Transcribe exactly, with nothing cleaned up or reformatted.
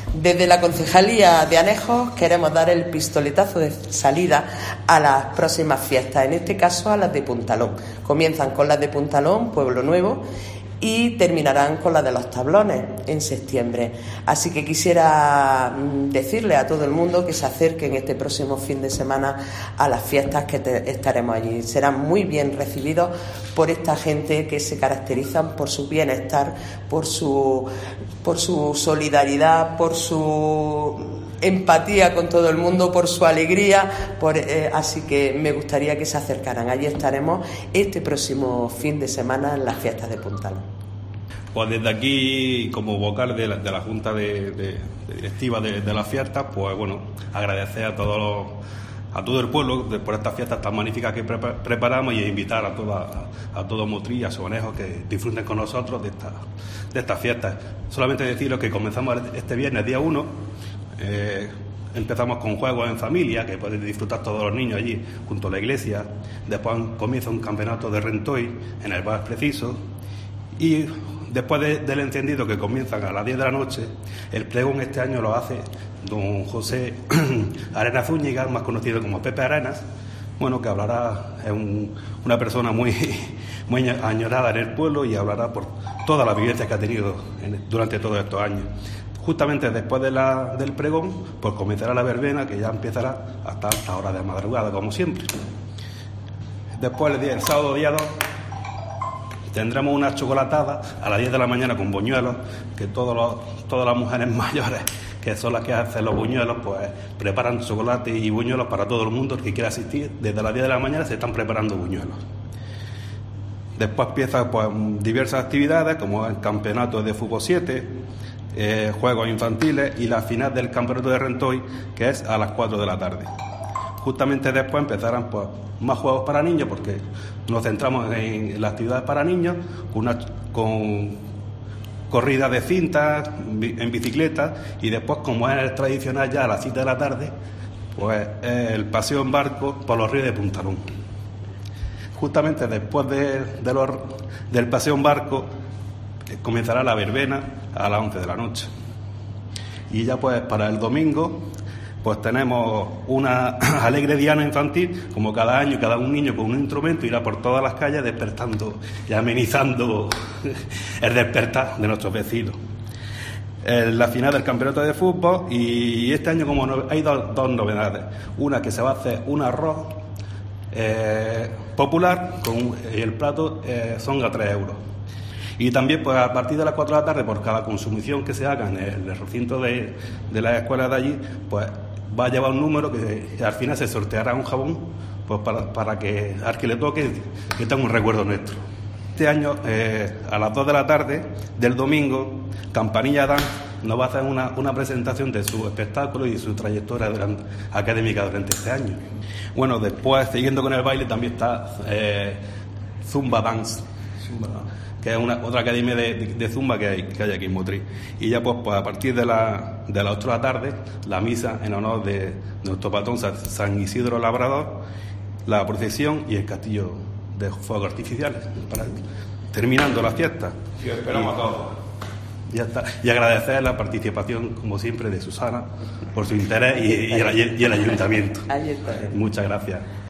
Desde la Concejalía de Anejos queremos dar el pistoletazo de salida a las próximas fiestas, en este caso a las de Puntalón. Comienzan con las de Puntalón, Pueblo Nuevo, y terminarán con las de los Tablones en septiembre. Así que quisiera decirle a todo el mundo que se acerquen este próximo fin de semana a las fiestas que te, estaremos allí. Serán muy bien recibidos por esta gente que se caracterizan por su bienestar, por su, por su solidaridad, por su empatía con todo el mundo, por su alegría, por, eh, así que me gustaría que se acercaran. Allí estaremos este próximo fin de semana en las fiestas de Puntalón. Pues desde aquí, como vocal de la, de la Junta de, de, de Directiva de, de las fiestas, pues bueno, agradecer a todos los, a todo el pueblo por estas fiestas tan magníficas que pre preparamos y invitar a toda a, a todo Motril, a sus anejos, que disfruten con nosotros de, esta, de estas fiestas. Solamente deciros que comenzamos este viernes, día uno, Eh, empezamos con juegos en familia, que pueden disfrutar todos los niños allí junto a la iglesia. Después comienza un campeonato de rentoy en el bar Preciso, y después de, del encendido, que comienzan a las diez de la noche, el pregón este año lo hace don José Arenas Zúñiga, más conocido como Pepe Arenas, bueno, que hablará, es un, una persona muy, muy añorada en el pueblo, y hablará por todas las vivencias que ha tenido en, durante todos estos años. Justamente después de la, del pregón, pues comenzará la verbena, que ya empezará hasta altas horas de madrugada, como siempre. Después, el, día, el sábado día dos, tendremos una chocolatada a las diez de la mañana con buñuelos, que todos los, todas las mujeres mayores, que son las que hacen los buñuelos, pues preparan chocolate y buñuelos para todo el mundo. El que quiera asistir, desde las diez de la mañana se están preparando buñuelos. Después empiezan pues, diversas actividades, como el campeonato de fútbol siete, Eh, juegos infantiles y la final del campeonato de rentoy, que es a las cuatro de la tarde. Justamente después empezarán pues, más juegos para niños, porque nos centramos en las actividades para niños, con, una, con corrida de cintas, en bicicleta, y después, como es tradicional ya a las siete de la tarde, pues el paseo en barco por los ríos de Puntalón. Justamente después de, de los, del paseo en barco comenzará la verbena a las once de la noche. Y ya pues para el domingo pues tenemos una alegre diana infantil, como cada año, cada un niño con un instrumento irá por todas las calles despertando y amenizando el despertar de nuestros vecinos. En la final del campeonato de fútbol, y este año como no, hay dos, dos novedades. Una, que se va a hacer un arroz eh, popular, con el plato eh, son a tres euros. Y también, pues a partir de las cuatro de la tarde, por cada consumición que se haga en el recinto de, de las escuelas de allí, pues va a llevar un número que, que al final se sorteará un jabón, pues para, para que al que le toque, que tenga un recuerdo nuestro. Este año, eh, a las dos de la tarde del domingo, Campanilla Dan nos va a hacer una, una presentación de su espectáculo y su trayectoria durante, académica durante este año. Bueno, después, siguiendo con el baile, también está eh, Zumba Dance. Zumba Dance, que es una, otra academia de, de, de zumba que hay, que hay aquí en Motril. Y ya pues, pues a partir de, la, de las ocho de la tarde, la misa en honor de nuestro patrón San Isidro Labrador, la procesión y el castillo de fuegos artificiales, para, terminando la fiesta. Sí, esperamos y, a todos. Ya está. Y agradecer la participación, como siempre, de Susana por su interés y, y, el, y el ayuntamiento. Muchas gracias.